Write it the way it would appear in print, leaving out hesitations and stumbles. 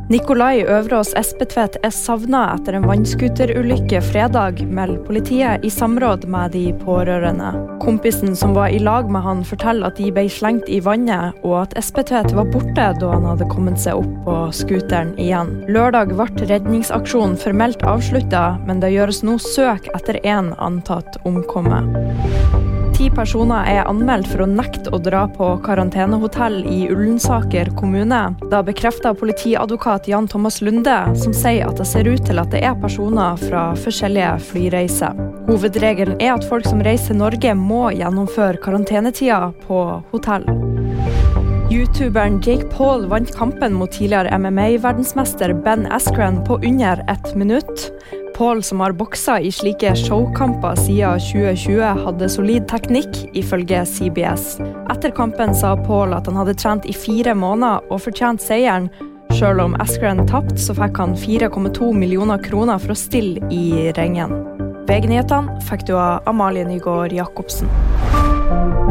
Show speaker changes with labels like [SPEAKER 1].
[SPEAKER 1] Nikolai Øverås Espetvedt savnet etter en vannskuterulykke fredag, melder politiet i samråd med de pårørende. Kompisen som var i lag med han forteller at de ble slengt i vannet, og at Espetvedt var borte da han hadde kommet seg opp på skuteren igjen. Lørdag ble redningsaksjonen formelt avsluttet, men det gjøres nå søk etter en antatt omkommet. 10 personer er anmeldt for å nekte å dra på karantenehotell i Ullensaker kommune. Da bekrefter politiadvokat Jan Thomas Lunde, som sier at det ser ut til at det er personer fra forskjellige flyreiser. Hovedregelen er at folk som reiser til Norge må gjennomføre karantenetida på hotell. YouTuberen Jake Paul vant kampen mot tidligere MMA-verdensmester Ben Askren på under 1 minutt. Paul, som har bokset i slike showkamper siden 2020, hadde solid teknikk, ifølge CBS. Etter kampen sa Paul at han hadde trent i 4 måneder og fortjent seieren. Selv om Askren tapt, så fikk han 4,2 millioner kroner for å stille i ringen. VG-nyhetene fikk du av Amalie Nygaard Jakobsen.